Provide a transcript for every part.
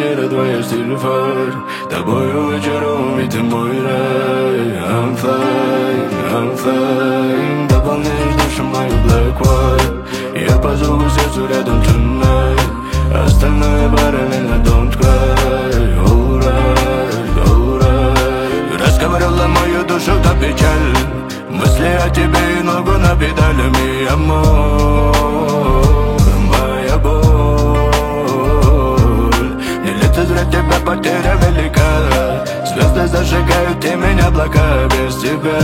мира твоя стиль фар. Тобою очарован, ведь ты мой рай. I'm flying, дополняешь душу мою black white. Я позову сердцу рядом tonight. Остальное параллельно, don't cry. Alright, alright. Расковыряла мою душу до печаль. Мысли о тебе и ногу на педалями, амор. Моя боль. Не лето зря, тебя потеря велика. Звезды зажигают темень, облака без тебя.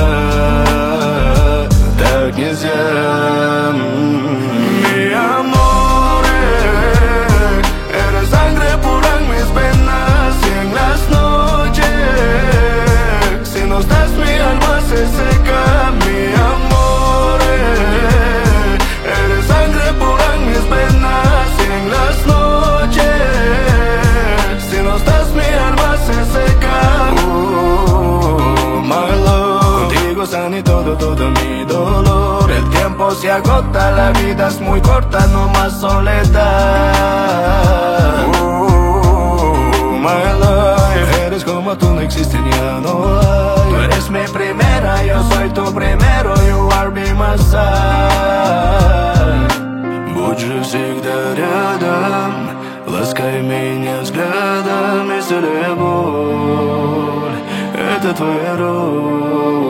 Так нельзя. Mi amore, eres sangre pura en mis venas y en las noches. Si no estás mi alma se seca. Mi amore, eres sangre pura en mis venas y en las noches. Si no estás mi alma se seca. My love, contigo sana todo mi dolor. El tiempo se agota, la vida es muy corta, no más soledad. My life, eres como tú, no existen, ya no hay. Tú eres mi primera, yo soy tu primero. You are by my side. Будь же всегда рядом, ласкай меня взглядом. Исцеляй боль, это твоя роль.